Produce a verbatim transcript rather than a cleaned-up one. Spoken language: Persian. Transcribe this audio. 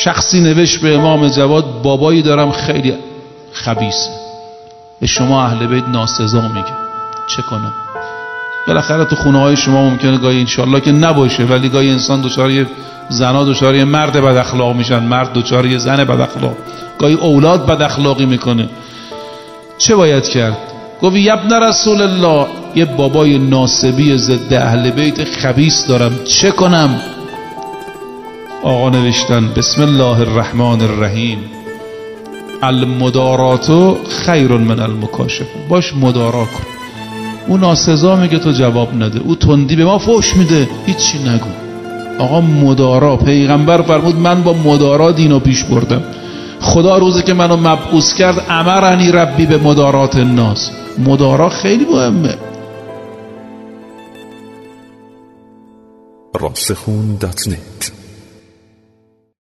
شخصی نوشت به امام جواد بابایی دارم خیلی خبیثه، به شما اهل بیت ناسزا میگه، چه کنم؟ بالاخره تو خونه های شما ممکنه گاهی انشالله که نباشه، ولی گاهی انسان دچار یه زنا دچار یه مرد بد اخلاق میشن، مرد دچار یه زن بد اخلاق، گاهی اولاد بد اخلاقی میکنه. چه باید کرد؟ گفت ابن رسول الله، یه بابای ناسبی ضد اهل بیت خبیث دارم، چه کنم؟ آقا نوشتن بسم الله الرحمن الرحیم، المدارات خیر من المکاشفه، باش مدارا کن. اون ناسزا میگه تو جواب نده، او تندی به ما فحش میده، هیچی نگو. آقا مدارا، پیغمبر فرمود من با مدارا دینو پیش بردم. خدا روزی که منو مبعوث کرد امرنی ربی به مدارات الناس. مدارا خیلی مهمه. راسخون دات نت